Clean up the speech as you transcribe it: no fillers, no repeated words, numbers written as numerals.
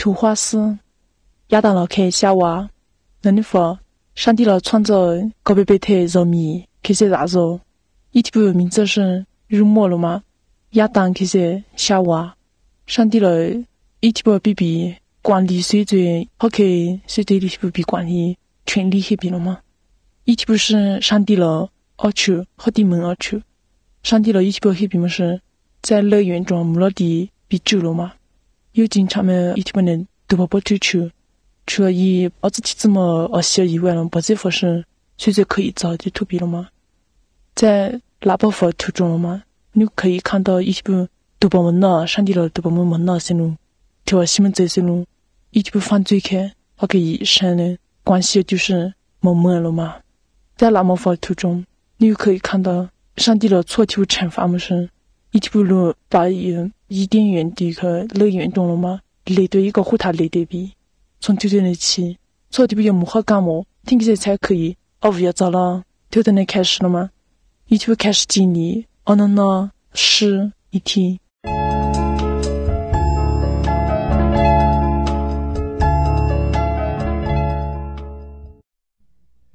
图画师，亚当了开夏娃，那你说，上帝了创造高贝贝特肉米，开始啥时候？一提部名字是入末了吗？亚当开始夏娃，上帝了一提部比管理水准，好开水对一提部比管理权力黑比了吗？一提部是上帝了要求，好地门要求，上帝了一提部黑比么是在乐园中木了地比久了吗？有经常么一提部能都不追求，除了以儿子体这么小以外了，不这佛是随着可以找的图比了吗？在拉伯佛图中了吗？你可以看到一提部都把门了，上帝了都把门了线路，条西门在线路，一提部犯罪开，好可以神的关系就是门了吗？在拉伯佛图中，你可以看到上帝了错题惩罚么是一提部路把伊甸园的个乐园中了吗？雷对一个护塔雷对比，从头的起，错题部有木好干么？听起来才可以，不要早了，头的开始了吗？一提部开始经历，能是一天。